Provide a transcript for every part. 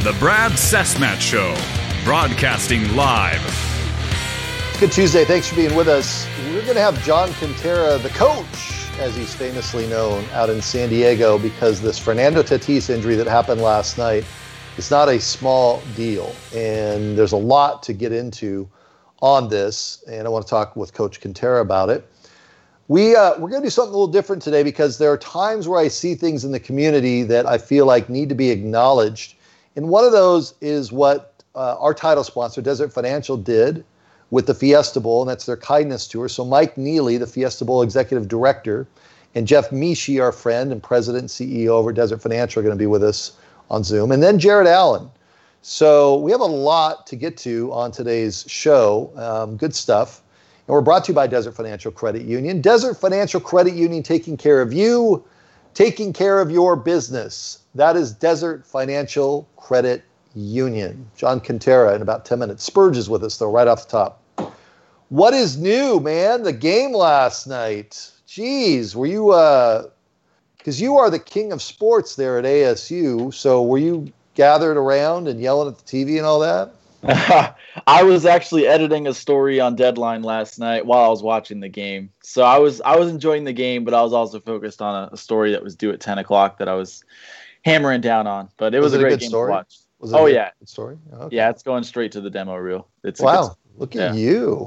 The Brad Cessmat Show, broadcasting live. Good Tuesday. Thanks for being with us. We're going to have John Kentera, the coach, as he's famously known, out in San Diego because this Fernando Tatis injury that happened last night is not a small deal. And there's a lot to get into on this. And I want to talk with Coach Kentera about it. We're going to do something a little different today because there are times where I see things in the community that I feel like need to be acknowledged. And one of those is what our title sponsor, Desert Financial, did with the Fiesta Bowl, and that's their kindness tour. So Mike Neely, the Fiesta Bowl executive director, and Jeff Mishi, our friend and president and CEO over Desert Financial, are going to be with us on Zoom. And then Jared Allen. So we have a lot to get to on today's show. Good stuff. And we're brought to you by Desert Financial Credit Union. Desert Financial Credit Union, taking care of you, taking care of your business. That is Desert Financial Credit Union. John Kentera in about 10 minutes. Spurge is with us, though, right off the top. What is new, man? The game last night. Jeez, were you, because you are the king of sports there at ASU, so were you gathered around and yelling at the TV and all that? I was actually editing a story on Deadline last night while I was watching the game. So I was enjoying the game, but I was also focused on a story that was due at 10 o'clock that I was hammering down on. But it was a great game to watch. Was it a good story? Okay. Yeah, it's going straight to the demo reel. Wow, look at you.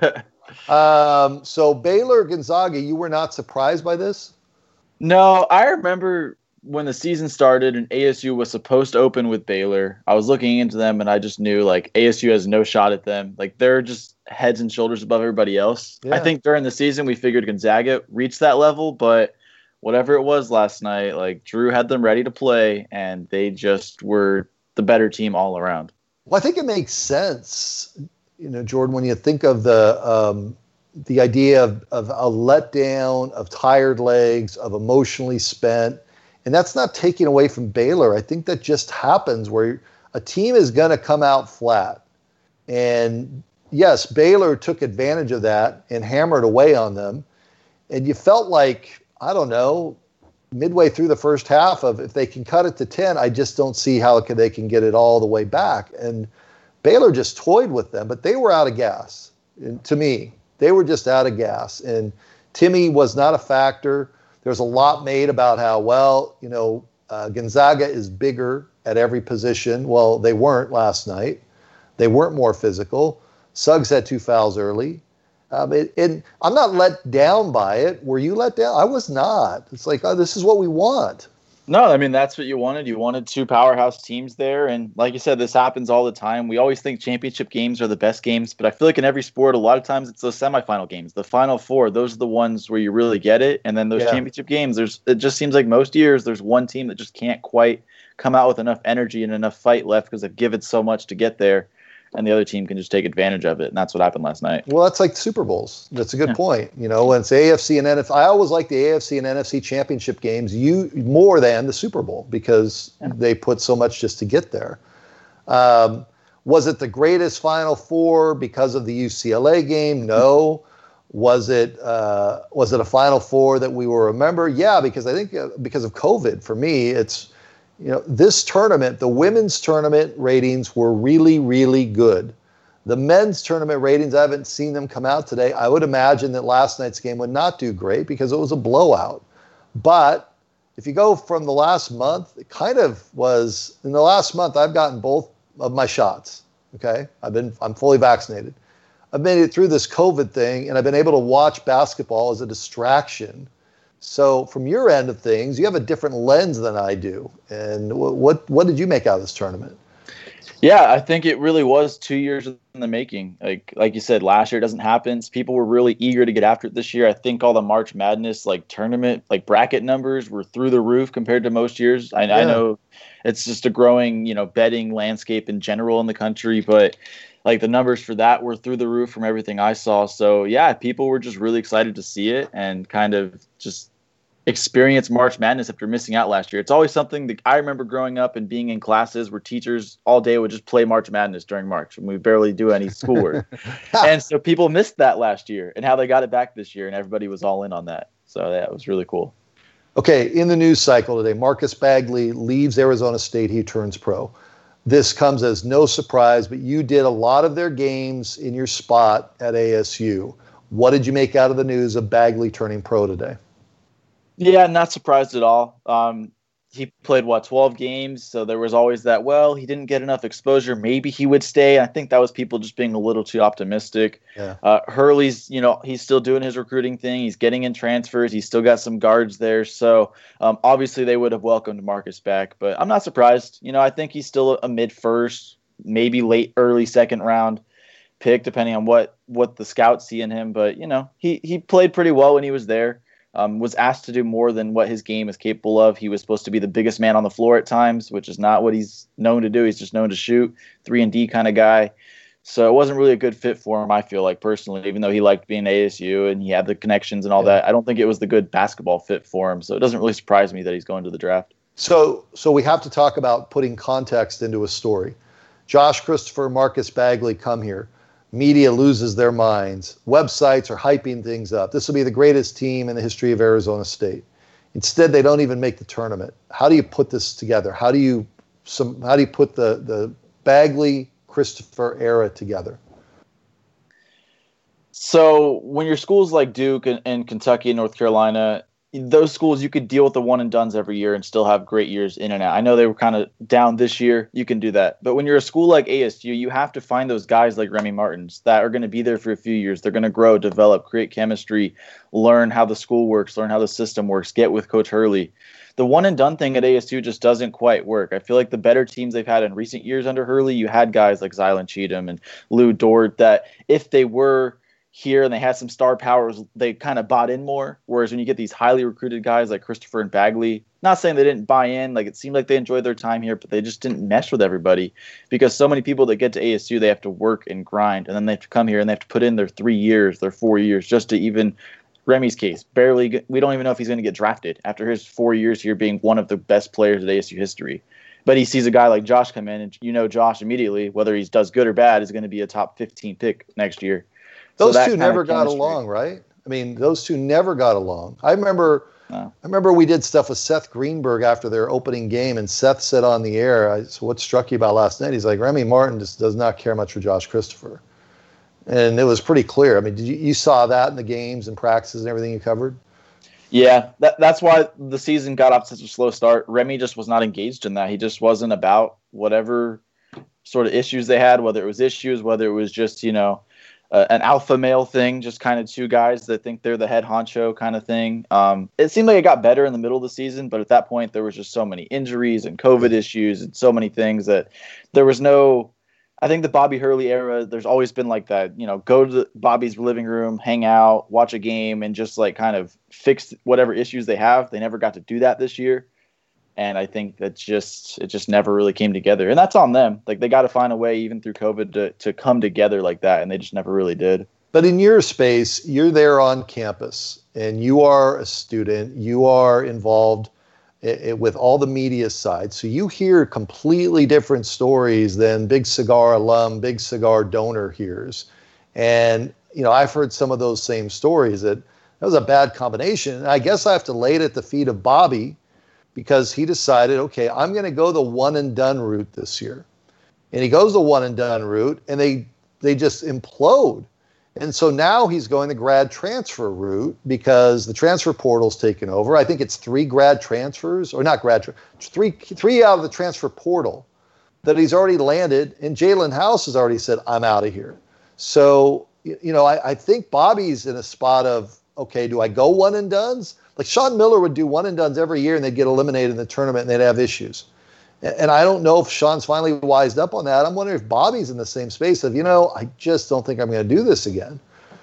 So Baylor Gonzaga, you were not surprised by this? No, I remember when the season started and ASU was supposed to open with Baylor, I was looking into them and I just knew like ASU has no shot at them. Like they're just heads and shoulders above everybody else. Yeah. I think during the season we figured Gonzaga reached that level, but whatever it was last night, like Drew had them ready to play and they just were the better team all around. Well, I think it makes sense, Jordan, when you think of the idea of a letdown, of tired legs, of emotionally spent. And that's not taking away from Baylor. I think that just happens where a team is going to come out flat. And yes, Baylor took advantage of that and hammered away on them. And you felt like, I don't know, midway through the first half of if they can cut it to 10, I just don't see how they can get it all the way back. And Baylor just toyed with them, but they were out of gas. And to me, they were just out of gas. And Timmy was not a factor. There's a lot made about how, Gonzaga is bigger at every position. Well, they weren't last night. They weren't more physical. Suggs had 2 fouls early. And I'm not let down by it. Were you let down? I was not. It's like, this is what we want. No, I mean, that's what you wanted. You wanted 2 powerhouse teams there. And like you said, this happens all the time. We always think championship games are the best games, but I feel like in every sport, a lot of times it's those semifinal games. The Final Four, those are the ones where you really get it. And then those championship games, it just seems like most years there's one team that just can't quite come out with enough energy and enough fight left because they've given so much to get there. And the other team can just take advantage of it. And that's what happened last night. Well, that's like Super Bowls. That's a good point. When it's AFC and NFC, I always like the AFC and NFC championship games more than the Super Bowl because they put so much just to get there. Was it the greatest Final Four because of the UCLA game? No. Was it a Final Four that we will remember? Yeah, because I think because of COVID, for me, it's, this tournament, the women's tournament ratings were really, really good. The men's tournament ratings, I haven't seen them come out today. I would imagine that last night's game would not do great because it was a blowout. But if you go from the last month, it kind of was, in the last month, I've gotten both of my shots, okay? I'm fully vaccinated. I've made it through this COVID thing, and I've been able to watch basketball as a distraction. So from your end of things, you have a different lens than I do. And what did you make out of this tournament? Yeah, I think it really was 2 years in the making. Like you said, last year it doesn't happen. People were really eager to get after it this year. I think all the March Madness tournament bracket numbers were through the roof compared to most years. I know it's just a growing betting landscape in general in the country, but the numbers for that were through the roof from everything I saw. So yeah, people were just really excited to see it and kind of just experience March Madness after missing out last year. It's always something that I remember growing up and being in classes where teachers all day would just play March Madness during March and we barely do any schoolwork. And so people missed that last year and how they got it back this year and everybody was all in on that. So yeah, it was really cool. Okay, in the news cycle today, Marcus Bagley leaves Arizona State. He turns pro. this comes as no surprise, but you did a lot of their games in your spot at ASU. What did you make out of the news of Bagley turning pro today? Yeah, not surprised at all. He played, 12 games, so there was always that, well, he didn't get enough exposure. Maybe he would stay. I think that was people just being a little too optimistic. Yeah. Hurley's, he's still doing his recruiting thing. He's getting in transfers. He's still got some guards there. So obviously they would have welcomed Marcus back, but I'm not surprised. I think he's still a mid-first, maybe early second round pick, depending on what the scouts see in him. But, he played pretty well when he was there. Was asked to do more than what his game is capable of. He was supposed to be the biggest man on the floor at times, which is not what he's known to do. He's just known to shoot, 3-and-D kind of guy. So it wasn't really a good fit for him, I feel like, personally, even though he liked being ASU and he had the connections and all that. I don't think it was the good basketball fit for him. So it doesn't really surprise me that he's going to the draft. So we have to talk about putting context into a story. Josh Christopher, Marcus Bagley come here. Media loses their minds. Websites are hyping things up. This will be the greatest team in the history of Arizona State. Instead, they don't even make the tournament. How do you put this together? How do you put the Bagley Christopher era together? So when your schools like Duke and Kentucky and North Carolina, those schools, you could deal with the one and dones every year and still have great years in and out. I know they were kind of down this year. You can do that. But when you're a school like ASU, you have to find those guys like Remy Martins that are going to be there for a few years. They're going to grow, develop, create chemistry, learn how the school works, learn how the system works, get with Coach Hurley. The one and done thing at ASU just doesn't quite work. I feel like the better teams they've had in recent years under Hurley, you had guys like Zylan Cheatham and Lou Dort that if they were here and they had some star powers, they kind of bought in more. Whereas when you get these highly recruited guys like Christopher and Bagley, not saying they didn't buy in, like it seemed like they enjoyed their time here, but they just didn't mesh with everybody because so many people that get to ASU, they have to work and grind, and then they have to come here and they have to put in their 3 years, their 4 years, just to even, Remy's case, we don't even know if he's going to get drafted after his 4 years here being one of the best players at ASU history. But he sees a guy like Josh come in, and Josh immediately, whether he does good or bad, is going to be a top 15 pick next year. Those two never got along, right? I mean, those two never got along. I remember we did stuff with Seth Greenberg after their opening game, and Seth said on the air, so what struck you about last night? He's like, Remy Martin just does not care much for Josh Christopher. And it was pretty clear. I mean, you saw that in the games and practices and everything you covered? Yeah, that's why the season got off such a slow start. Remy just was not engaged in that. He just wasn't about whatever sort of issues they had, whether it was issues, whether it was just, an alpha male thing, just kind of two guys that think they're the head honcho kind of thing. It seemed like it got better in the middle of the season, but at that point there was just so many injuries and COVID issues and so many things that there was no, I think the Bobby Hurley era, there's always been like that, go to Bobby's living room, hang out, watch a game, and just like kind of fix whatever issues they have. They never got to do that this year. And I think that it just never really came together. And that's on them. Like they got to find a way, even through COVID, to come together like that. And they just never really did. But in your space, you're there on campus and you are a student. You are involved with all the media side. So you hear completely different stories than Big Cigar alum, Big Cigar donor hears. And, I've heard some of those same stories that was a bad combination. And I guess I have to lay it at the feet of Bobby, because he decided, okay, I'm going to go the one and done route this year. And he goes the one and done route, and they just implode. And so now he's going the grad transfer route because the transfer portal's taken over. I think it's 3 grad transfers, or not grad, three out of the transfer portal that he's already landed, and Jalen House has already said, I'm out of here. So, I think Bobby's in a spot of, okay, do I go one and dones? Like Sean Miller would do one and dones every year and they'd get eliminated in the tournament and they'd have issues. And I don't know if Sean's finally wised up on that. I'm wondering if Bobby's in the same space of, I just don't think I'm going to do this again.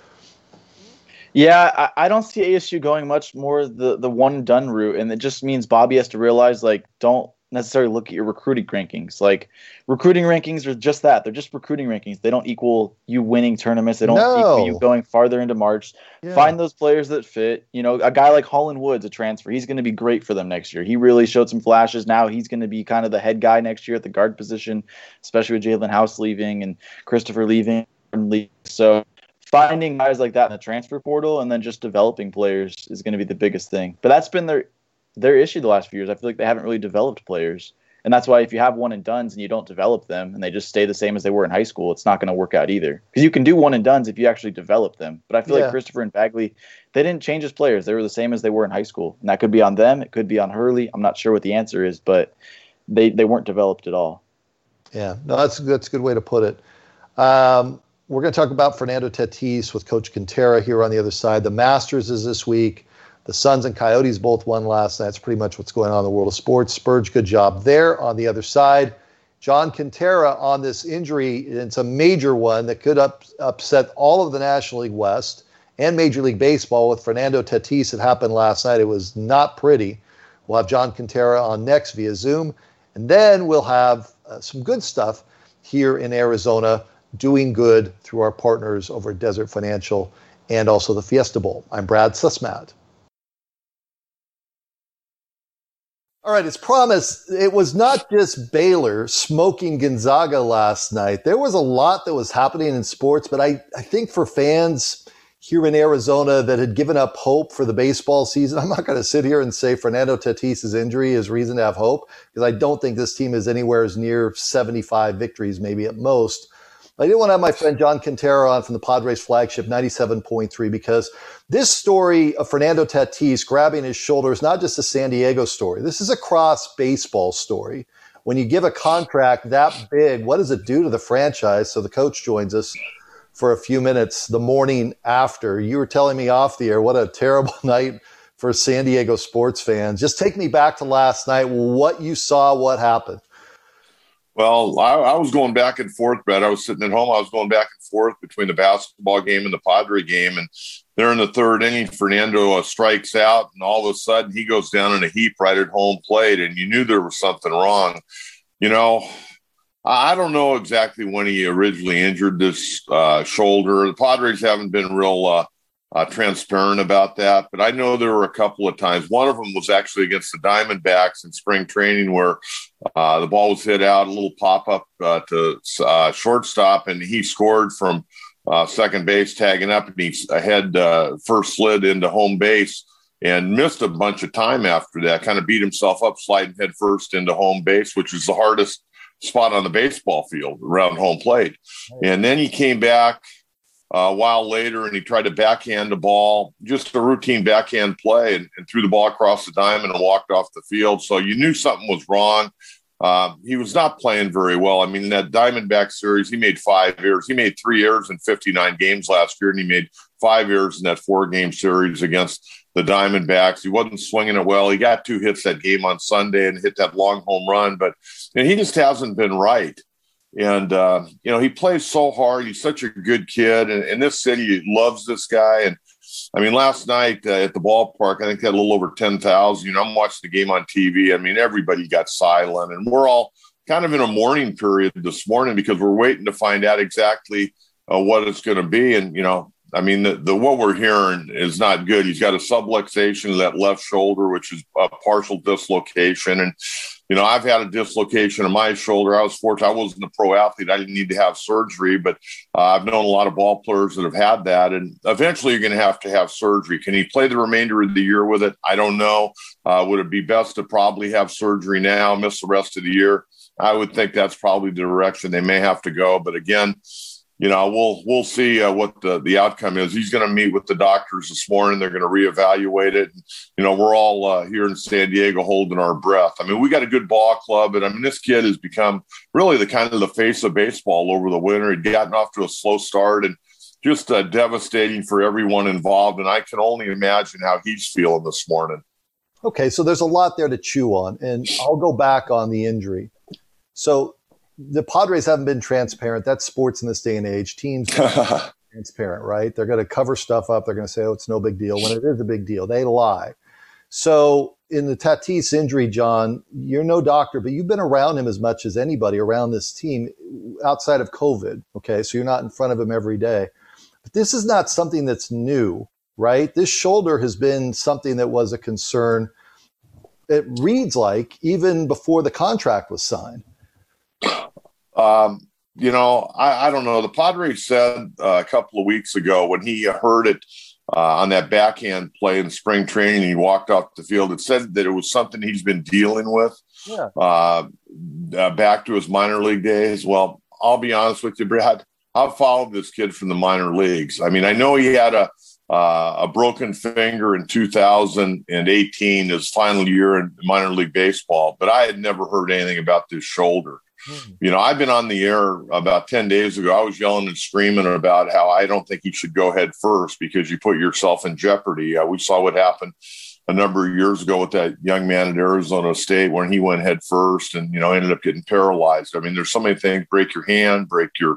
Yeah, I don't see ASU going much more the one and done route. And it just means Bobby has to realize, don't necessarily look at your recruiting rankings. Like recruiting rankings are just that. They're just recruiting rankings. They don't equal you winning tournaments. They don't equal you going farther into March. Yeah. Find those players that fit. A guy like Holland Woods, a transfer, he's going to be great for them next year. He really showed some flashes. Now he's going to be kind of the head guy next year at the guard position, especially with Jalen House leaving and Christopher leaving. So finding guys like that in the transfer portal and then just developing players is going to be the biggest thing. But that's been their issue the last few years. I feel like they haven't really developed players. And that's why if you have one and dones and you don't develop them and they just stay the same as they were in high school, it's not going to work out either. Because you can do one and dones if you actually develop them. But I feel like Christopher and Bagley, they didn't change as players. They were the same as they were in high school. And that could be on them. It could be on Hurley. I'm not sure what the answer is, but they weren't developed at all. Yeah, no, that's a good way to put it. We're going to talk about Fernando Tatis with Coach Quintera here on the other side. The Masters is this week. The Suns and Coyotes both won last night. That's pretty much what's going on in the world of sports. Spurge, good job there. On the other side, John Quintera on this injury. It's a major one that could upset all of the National League West and Major League Baseball with Fernando Tatis. It happened last night. It was not pretty. We'll have John Quintera on next via Zoom. And then we'll have some good stuff here in Arizona, doing good through our partners over at Desert Financial and also the Fiesta Bowl. I'm Brad Sussman. All right, as promised, it was not just Baylor smoking Gonzaga last night. There was a lot that was happening in sports, but I think for fans here in Arizona that had given up hope for the baseball season, I'm not going to sit here and say Fernando Tatis' injury is reason to have hope, because I don't think this team is anywhere as near 75 victories, maybe at most. I didn't want to have my friend John Quintera on from the Padres flagship 97.3 because this story of Fernando Tatis grabbing his shoulder is not just a San Diego story. This is a cross baseball story. When you give a contract that big, what does it do to the franchise? So the coach joins us for a few minutes the morning after. You were telling me off the air what a terrible night for San Diego sports fans. Just take me back to last night, what you saw, what happened. Well, I was going back and forth, Brett. I was sitting at home. I was going back and forth between the basketball game and the Padre game. And there in the third inning, Fernando strikes out, and all of a sudden he goes down in a heap right at home plate, and you knew there was something wrong. You know, I don't know exactly when he originally injured this shoulder. The Padres haven't been real transparent about that, but I know there were a couple of times. One of them was actually against the Diamondbacks in spring training where the ball was hit out, a little pop-up to shortstop, and he scored from second base, tagging up, and he had first slid into home base and missed a bunch of time after that, kind of beat himself up, sliding head first into home base, which is the hardest spot on the baseball field around home plate. And then he came back a while later, and he tried to backhand the ball, just a routine backhand play, and threw the ball across the diamond and walked off the field. So you knew something was wrong. He was not playing very well. I mean, that Diamondback series, he made 5 errors. He made 3 errors in 59 games last year, and he made 5 errors in that 4-game series against the Diamondbacks. He wasn't swinging it well. He got 2 hits that game on Sunday and hit that long home run, but he just hasn't been right. And, he plays so hard. He's such a good kid. And this city loves this guy. And, I mean, last night at the ballpark, I think they had a little over 10,000. I'm watching the game on TV. I mean, everybody got silent. And we're all kind of in a mourning period this morning because we're waiting to find out exactly what it's going to be. And, the what we're hearing is not good. He's got a subluxation of that left shoulder, which is a partial dislocation. And, I've had a dislocation of my shoulder. I was fortunate. I wasn't a pro athlete. I didn't need to have surgery, but I've known a lot of ball players that have had that. And eventually you're going to have surgery. Can he play the remainder of the year with it? I don't know. Would it be best to probably have surgery now, miss the rest of the year? I would think that's probably the direction they may have to go. But again, we'll see what the outcome is. He's going to meet with the doctors this morning. They're going to reevaluate it. We're all here in San Diego holding our breath. I mean, we got a good ball club, and this kid has become really the face of baseball over the winter. He'd gotten off to a slow start and just devastating for everyone involved. And I can only imagine how he's feeling this morning. Okay, so there's a lot there to chew on, and I'll go back on the injury. So the Padres haven't been transparent. That's sports in this day and age. Teams are transparent, right? They're going to cover stuff up. They're going to say, oh, it's no big deal. When it is a big deal, they lie. So in the Tatis injury, John, you're no doctor, but you've been around him as much as anybody around this team outside of COVID. Okay, so you're not in front of him every day. But this is not something that's new, right? This shoulder has been something that was a concern. It reads like even before the contract was signed. I don't know. The Padres said a couple of weeks ago when he heard it on that backhand play in spring training. He walked off the field. It said that it was something he's been dealing with back to his minor league days. Well, I'll be honest with you, Brad. I've followed this kid from the minor leagues. I mean, I know he had a broken finger in 2018, his final year in minor league baseball, but I had never heard anything about this shoulder. You know, I've been on the air about 10 days ago. I was yelling and screaming about how I don't think you should go head first because you put yourself in jeopardy. We saw what happened a number of years ago with that young man at Arizona State when he went head first and, you know, ended up getting paralyzed. I mean, there's so many things: break your hand, break your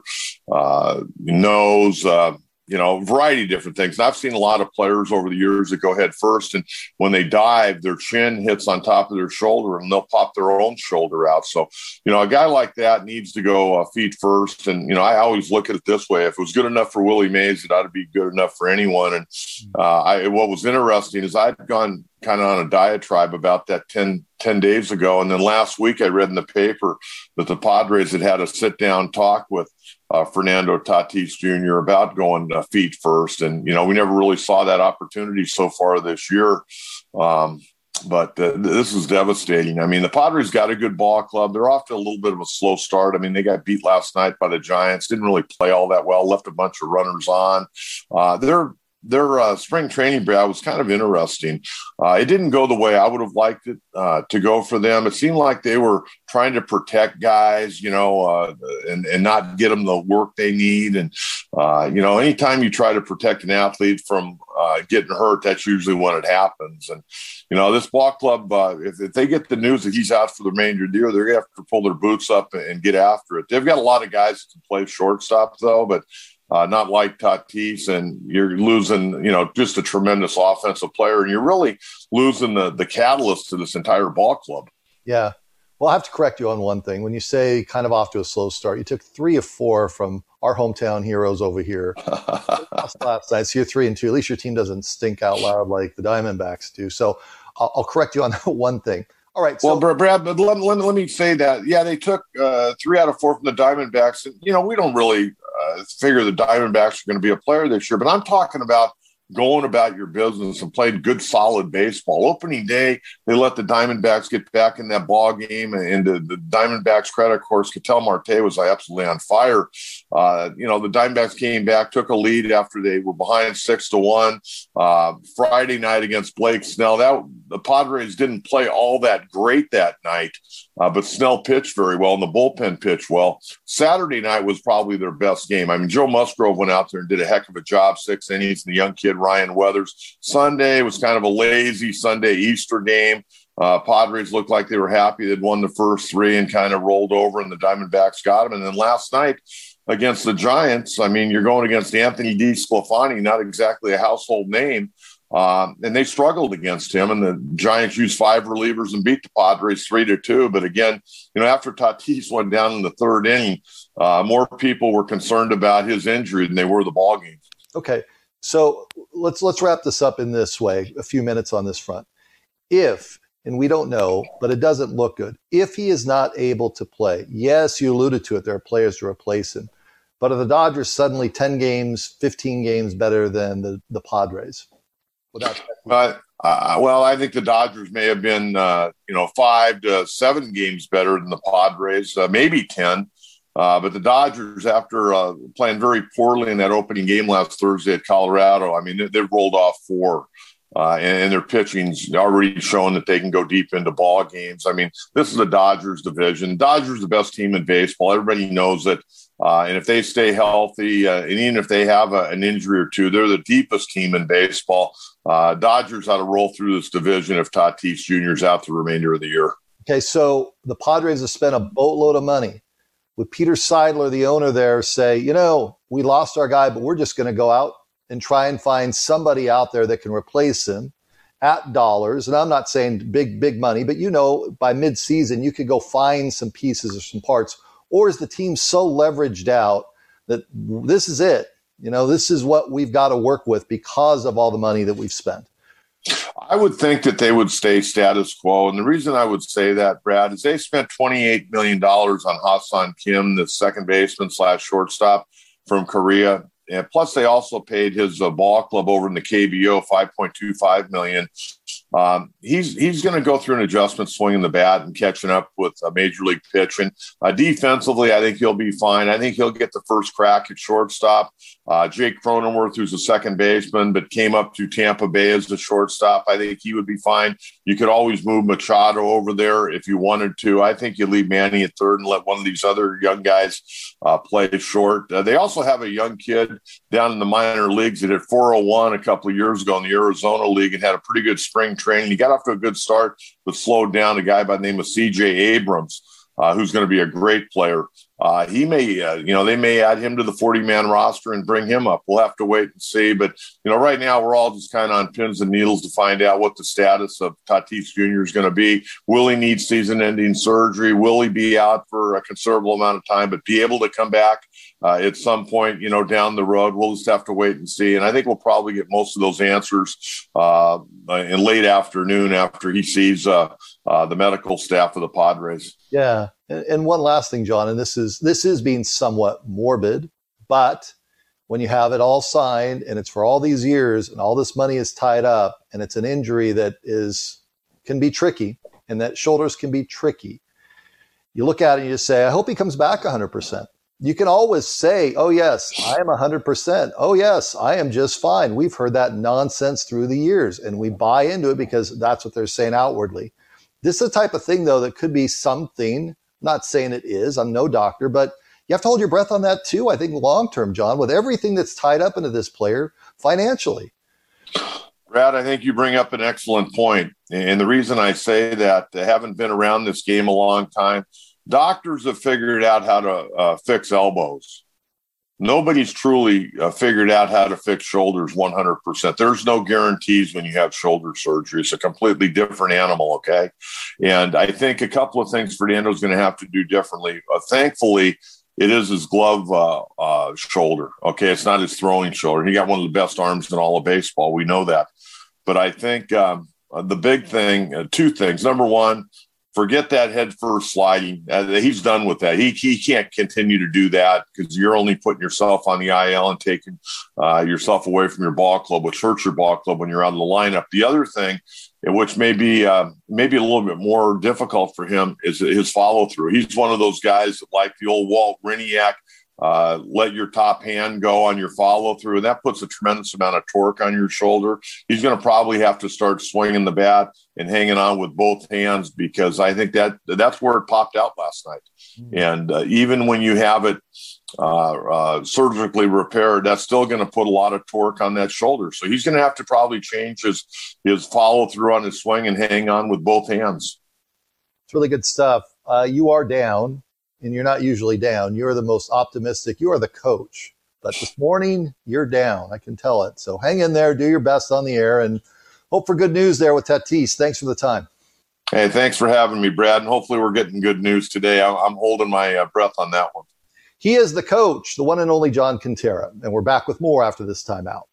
nose, you know, a variety of different things. And I've seen a lot of players over the years that go head first, and when they dive, their chin hits on top of their shoulder and they'll pop their own shoulder out. So, you know, a guy like that needs to go feet first. And, you know, I always look at it this way: if it was good enough for Willie Mays, it ought to be good enough for anyone. And what was interesting is I'd gone kind of on a diatribe about that 10 days ago. And then last week I read in the paper that the Padres had a sit-down talk with Fernando Tatis Jr. about going feet first. And, you know, we never really saw that opportunity so far this year. But this is devastating. I mean, the Padres got a good ball club. They're off to a little bit of a slow start. I mean, they got beat last night by the Giants, didn't really play all that well, left a bunch of runners on. Their spring training, Brad, was kind of interesting. It didn't go the way I would have liked it to go for them. It seemed like they were trying to protect guys, you know, and not get them the work they need. And, you know, anytime you try to protect an athlete from getting hurt, that's usually when it happens. And, you know, this ball club, if they get the news that he's out for the remainder of the year, they're going to have to pull their boots up and get after it. They've got a lot of guys that can play shortstop, though, but not like Tatis, and you're losing, you know, just a tremendous offensive player, and you're really losing the catalyst to this entire ball club. Yeah. Well, I have to correct you on one thing. When you say kind of off to a slow start, you took 3 of 4 from our hometown heroes over here last night. So you're 3-2. At least your team doesn't stink out loud like the Diamondbacks do. So I'll correct you on that one thing. All right. So, well, Brad, but let me say that, yeah, they took 3 out of 4 from the Diamondbacks. And, you know, we don't really figure the Diamondbacks are going to be a player this year, but I'm talking about going about your business and playing good, solid baseball. Opening day, they let the Diamondbacks get back in that ball game, and the Diamondbacks' credit, of course, Ketel Marte was absolutely on fire. You know, the Diamondbacks came back, took a lead after they were behind 6-1. Friday night against Blake Snell, the Padres didn't play all that great that night, but Snell pitched very well and the bullpen pitched well. Saturday night was probably their best game. I mean, Joe Musgrove went out there and did a heck of a job, 6 innings, and the young kid Ryan Weathers. Sunday was kind of a lazy Sunday Easter game. Padres looked like they were happy. They'd won the first 3 and kind of rolled over, and the Diamondbacks got them. And then last night against the Giants, I mean, you're going against Anthony DeSclafani, not exactly a household name. And they struggled against him, and the Giants used 5 relievers and beat the Padres 3-2. But again, you know, after Tatis went down in the 3rd inning, more people were concerned about his injury than they were the ball game. Okay. So let's wrap this up in this way, a few minutes on this front. If, and we don't know, but it doesn't look good, if he is not able to play, yes, you alluded to it, there are players to replace him, but are the Dodgers suddenly 10 games, 15 games better than the Padres? Well, I think the Dodgers may have been, 5 to 7 games better than the Padres, maybe 10. But the Dodgers, after playing very poorly in that opening game last Thursday at Colorado, I mean, they've rolled off 4. And their pitching's already shown that they can go deep into ball games. I mean, this is the Dodgers division. Dodgers the best team in baseball. Everybody knows it. And if they stay healthy, and even if they have an injury or two, they're the deepest team in baseball. Dodgers ought to roll through this division if Tatis Jr. is out the remainder of the year. Okay, so the Padres have spent a boatload of money. Would Peter Seidler, the owner there, say, you know, we lost our guy, but we're just going to go out and try and find somebody out there that can replace him at dollars? And I'm not saying big money, but, you know, by midseason, you could go find some pieces or some parts. Or is the team so leveraged out that this is it? You know, this is what we've got to work with because of all the money that we've spent. I would think that they would stay status quo. And the reason I would say that, Brad, is they spent $28 million on Ha-Seong Kim, the second baseman / shortstop from Korea. And plus, they also paid his ball club over in the KBO $5.25 million. He's going to go through an adjustment, swinging the bat and catching up with major league pitching. Defensively, I think he'll be fine. I think he'll get the first crack at shortstop. Jake Cronenworth, who's a second baseman, but came up to Tampa Bay as the shortstop, I think he would be fine. You could always move Machado over there if you wanted to. I think you leave Manny at third and let one of these other young guys play short. They also have a young kid down in the minor leagues that hit 401 a couple of years ago in the Arizona League and had a pretty good spring training. He got off to a good start, but slowed down. A guy by the name of C.J. Abrams, who's going to be a great player. He may, they may add him to the 40-man roster and bring him up. We'll have to wait and see. But, right now we're all just kind of on pins and needles to find out what the status of Tatis Jr. is going to be. Will he need season-ending surgery? Will he be out for a considerable amount of time, but be able to come back at some point, down the road? We'll just have to wait and see. And I think we'll probably get most of those answers in late afternoon after he sees the medical staff of the Padres. Yeah. And one last thing, John, and this is being somewhat morbid, but when you have it all signed and it's for all these years and all this money is tied up and it's an injury that can be tricky and that shoulders can be tricky, you look at it and you just say, I hope he comes back 100%. You can always say, oh, yes, I am 100%. Oh, yes, I am just fine. We've heard that nonsense through the years and we buy into it because that's what they're saying outwardly. This is the type of thing, though, that could be something. Not saying it is. I'm no doctor, but you have to hold your breath on that too. I think long-term, John, with everything that's tied up into this player financially. Brad, I think you bring up an excellent point. And the reason I say that, I haven't been around this game a long time. Doctors have figured out how to fix elbows. Nobody's truly figured out how to fix shoulders 100%. There's no guarantees when you have shoulder surgery. It's a completely different animal, okay? And I think a couple of things Fernando's going to have to do differently. Thankfully, it is his glove shoulder, okay? It's not his throwing shoulder. He got one of the best arms in all of baseball. We know that. But I think the big thing, two things. Number one, forget that head first sliding. He's done with that. He can't continue to do that because you're only putting yourself on the IL and taking yourself away from your ball club, which hurts your ball club when you're out of the lineup. The other thing, which may be a little bit more difficult for him, is his follow through. He's one of those guys that, like the old Walt Riniak, let your top hand go on your follow through, and that puts a tremendous amount of torque on your shoulder. He's going to probably have to start swinging the bat and hanging on with both hands, because I think that's where it popped out last night. And even when you have it surgically repaired, that's still going to put a lot of torque on that shoulder. So he's going to have to probably change his follow through on his swing and hang on with both hands. It's really good stuff. You are down. And you're not usually down. You're the most optimistic. You are the coach. But this morning, you're down. I can tell it. So hang in there. Do your best on the air. And hope for good news there with Tatis. Thanks for the time. Hey, thanks for having me, Brad. And hopefully we're getting good news today. I'm holding my breath on that one. He is the coach, the one and only John Kentera. And we're back with more after this timeout.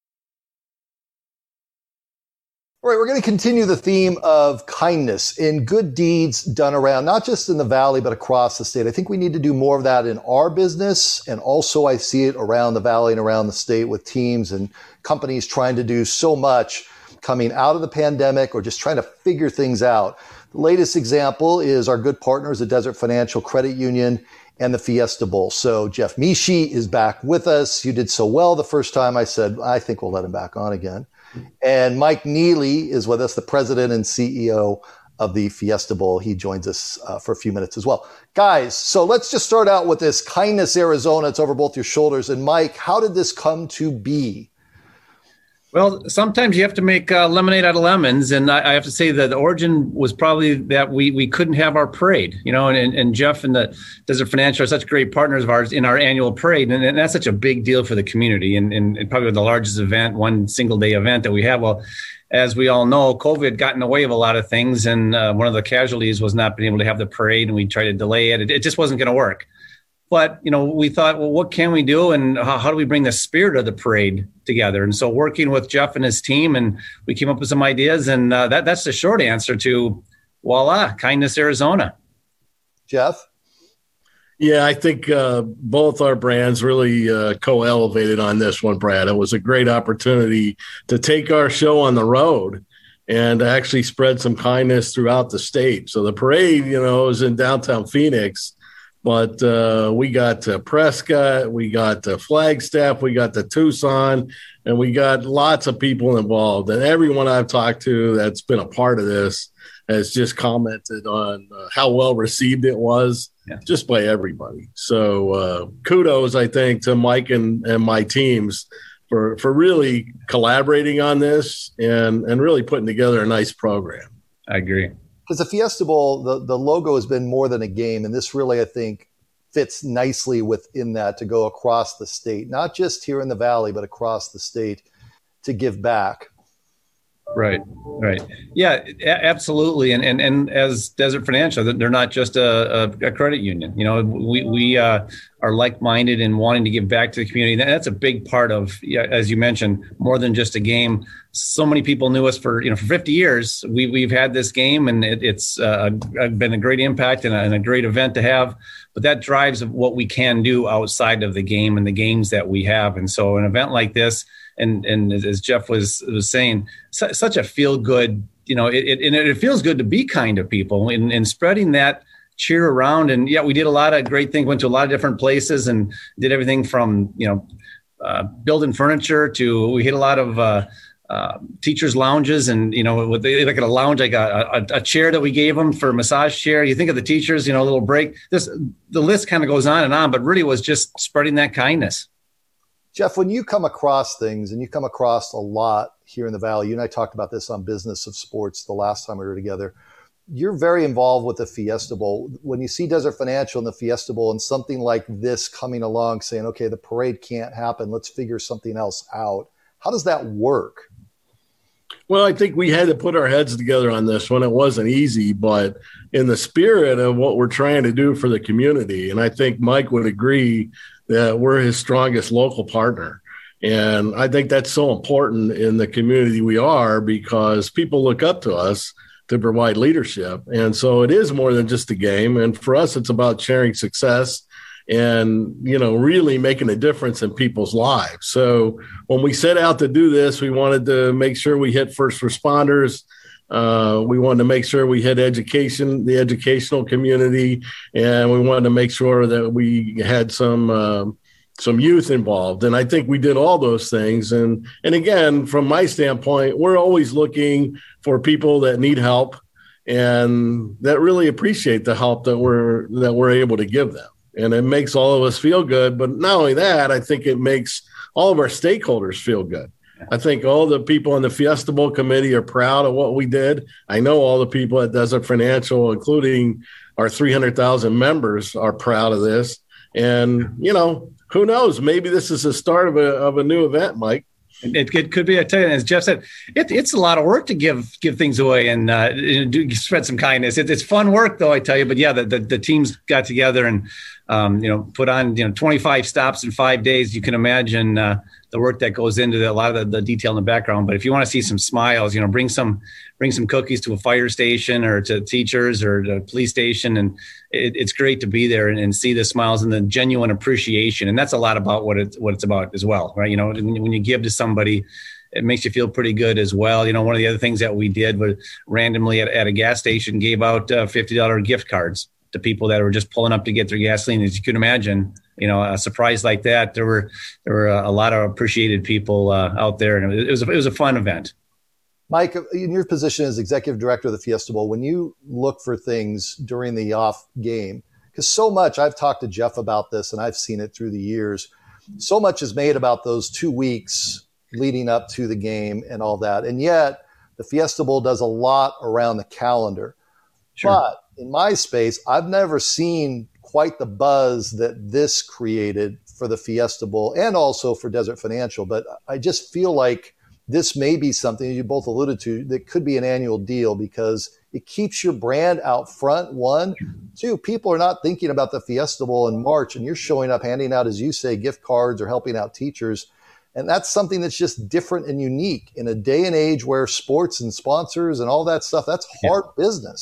All right, we're going to continue the theme of kindness and good deeds done around, not just in the Valley, but across the state. I think we need to do more of that in our business. And also I see it around the Valley and around the state with teams and companies trying to do so much coming out of the pandemic or just trying to figure things out. The latest example is our good partners, the Desert Financial Credit Union and the Fiesta Bowl. So Jeff Mishi is back with us. You did so well the first time. I said, I think we'll let him back on again. And Mike Neely is with us, the president and CEO of the Fiesta Bowl. He joins us for a few minutes as well. Guys, so let's just start out with this Kindness Arizona. It's over both your shoulders. And Mike, how did this come to be? Well, sometimes you have to make lemonade out of lemons. And I have to say that the origin was probably that we couldn't have our parade, and Jeff and the Desert Financial are such great partners of ours in our annual parade. And that's such a big deal for the community and probably the largest event, one single day event that we have. Well, as we all know, COVID got in the way of a lot of things. And one of the casualties was not being able to have the parade, and we tried to delay it. It just wasn't going to work. But, we thought, well, what can we do? And how do we bring the spirit of the parade together? And so working with Jeff and his team, and we came up with some ideas. And that's the short answer to, voila, Kindness Arizona. Jeff? Yeah, I think both our brands really co-elevated on this one, Brad. It was a great opportunity to take our show on the road and actually spread some kindness throughout the state. So the parade, is in downtown Phoenix, but we got to Prescott, we got to Flagstaff, we got to Tucson, and we got lots of people involved. And everyone I've talked to that's been a part of this has just commented on how well received it was, just by everybody. So kudos, I think, to Mike and my teams for really collaborating on this and really putting together a nice program. I agree. Because the Fiesta Bowl, the logo has been more than a game, and this really, I think, fits nicely within that to go across the state, not just here in the Valley, but across the state to give back. Right. Yeah, absolutely. And as Desert Financial, they're not just a credit union. We are like-minded in wanting to give back to the community. That's a big part of, as you mentioned, more than just a game. So many people knew us for 50 years. We've had this game, and it's been a great impact and a great event to have. But that drives what we can do outside of the game and the games that we have. And so an event like this, and as Jeff was saying, such a feel good, it feels good to be kind to people and spreading that cheer around. And we did a lot of great things, went to a lot of different places and did everything from, building furniture to, we hit a lot of teachers' lounges and, with like at a lounge, I got a chair that we gave them for a massage chair. You think of the teachers, a little break, the list kind of goes on, but really was just spreading that kindness. Jeff, when you come across things, and you come across a lot here in the Valley, you and I talked about this on Business of Sports the last time we were together, you're very involved with the Fiesta Bowl. When you see Desert Financial and the Fiesta Bowl and something like this coming along saying, okay, the parade can't happen, let's figure something else out. How does that work? Well, I think we had to put our heads together on this one. It wasn't easy, but in the spirit of what we're trying to do for the community, and I think Mike would agree that we're his strongest local partner. And I think that's so important in the community we are, because people look up to us to provide leadership. And so it is more than just a game. And for us, it's about sharing success and, really making a difference in people's lives. So when we set out to do this, we wanted to make sure we hit first responders. We wanted to make sure we hit education, the educational community, and we wanted to make sure that we had some youth involved. And I think we did all those things. And again, from my standpoint, we're always looking for people that need help and that really appreciate the help that we're able to give them. And it makes all of us feel good. But not only that, I think it makes all of our stakeholders feel good. I think all the people on the Fiesta Bowl committee are proud of what we did. I know all the people at Desert Financial, including our 300,000 members, are proud of this. And, who knows? Maybe this is the start of a new event, Mike. It could be. I tell you, as Jeff said, it's a lot of work to give things away and spread some kindness. It's fun work, though, I tell you. But yeah, the teams got together and put on 25 stops in 5 days. You can imagine the work that goes into a lot of the detail in the background. But if you want to see some smiles, bring some cookies to a fire station or to teachers or to a police station, and it's great to be there and see the smiles and the genuine appreciation. And that's a lot about what it's about as well, right? When you give to somebody, it makes you feel pretty good as well. One of the other things that we did was randomly at a gas station gave out $50 gift cards to people that were just pulling up to get their gasoline. As you can imagine, a surprise like that, there were a lot of appreciated people out there, and it was a fun event. Mike, in your position as executive director of the Fiesta Bowl, when you look for things during the off game, because so much, I've talked to Jeff about this and I've seen it through the years, so much is made about those 2 weeks leading up to the game and all that. And yet the Fiesta Bowl does a lot around the calendar. Sure. But in my space, I've never seen quite the buzz that this created for the Fiesta Bowl and also for Desert Financial. But I just feel like this may be something you both alluded to that could be an annual deal because it keeps your brand out front. 1, 2, people are not thinking about the Fiesta Bowl in March, and you're showing up handing out, as you say, gift cards or helping out teachers. And that's something that's just different and unique in a day and age where sports and sponsors and all that stuff, that's hard business.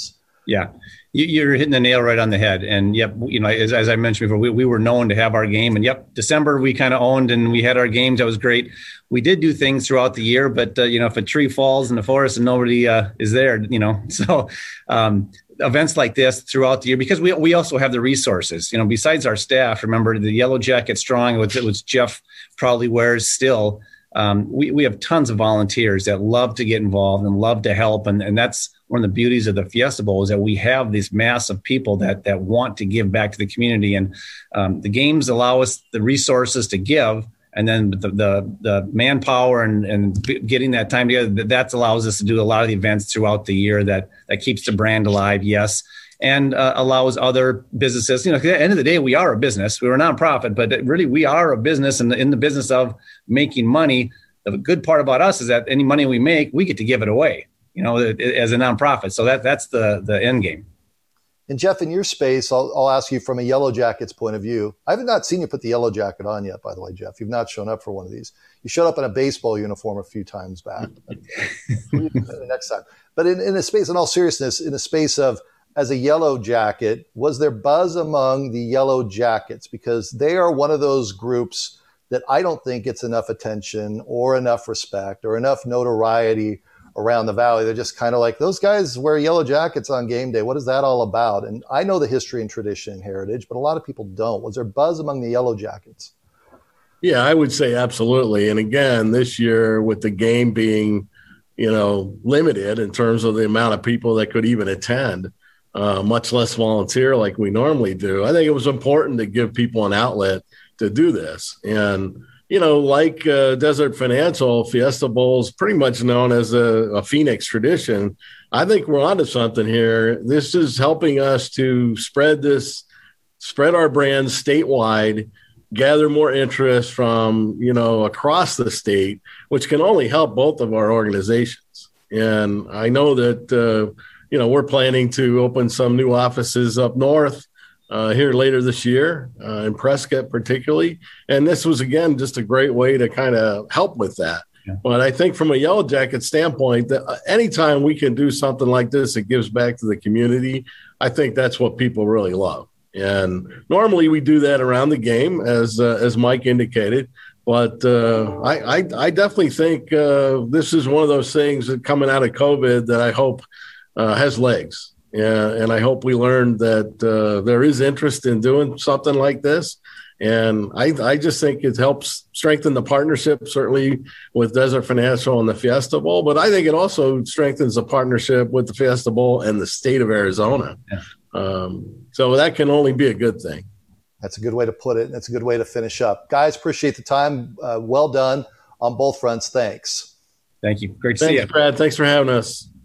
Yeah, you're hitting the nail right on the head. And yep, as I mentioned before, we were known to have our game. And yep, December we kind of owned and we had our games. That was great. We did do things throughout the year, but if a tree falls in the forest and nobody is there, so events like this throughout the year, because we also have the resources. Besides our staff, remember the Yellow Jacket Strong, which Jeff probably wears still. We have tons of volunteers that love to get involved and love to help. And that's one of the beauties of the Fiesta Bowl, is that we have these mass of people that want to give back to the community. And the games allow us the resources to give. And then the manpower and getting that time together, that allows us to do a lot of the events throughout the year that keeps the brand alive, yes, and allows other businesses. At the end of the day, we are a business. We're a nonprofit, but really we are a business in the business of making money. The good part about us is that any money we make, we get to give it away, as a nonprofit. So that's the end game. And Jeff, in your space, I'll ask you from a Yellow Jackets point of view. I have not seen you put the Yellow Jacket on yet, by the way, Jeff. You've not shown up for one of these. You showed up in a baseball uniform a few times back. Next time. But in a space, in all seriousness, in a space of, as a Yellow Jacket, was there buzz among the Yellow Jackets? Because they are one of those groups that I don't think gets enough attention or enough respect or enough notoriety around the Valley. They're just kind of like, those guys wear Yellow Jackets on game day. What is that all about? And I know the history and tradition and heritage, but a lot of people don't. Was there buzz among the Yellow Jackets? Yeah, I would say absolutely. And again, this year with the game being, limited in terms of the amount of people that could even attend, much less volunteer like we normally do, I think it was important to give people an outlet to do this. And like Desert Financial, Fiesta Bowl is pretty much known as a Phoenix tradition. I think we're onto something here. This is helping us to spread our brand statewide, gather more interest from, across the state, which can only help both of our organizations. And I know that, we're planning to open some new offices up north here later this year, in Prescott particularly. And this was, again, just a great way to kind of help with that. Yeah. But I think from a Yellow Jacket standpoint, that anytime we can do something like this, it gives back to the community. I think that's what people really love. And normally we do that around the game, as Mike indicated. But I definitely think this is one of those things that coming out of COVID that I hope has legs. And I hope we learned that there is interest in doing something like this. And I just think it helps strengthen the partnership, certainly with Desert Financial and the Fiesta Bowl. But I think it also strengthens the partnership with the Fiesta Bowl and the state of Arizona. Yeah. So that can only be a good thing. That's a good way to put it. And it's a good way to finish up. Guys, appreciate the time. Well done on both fronts. Thanks. Thank you. Great to see you. Thanks, Brad. Thanks for having us.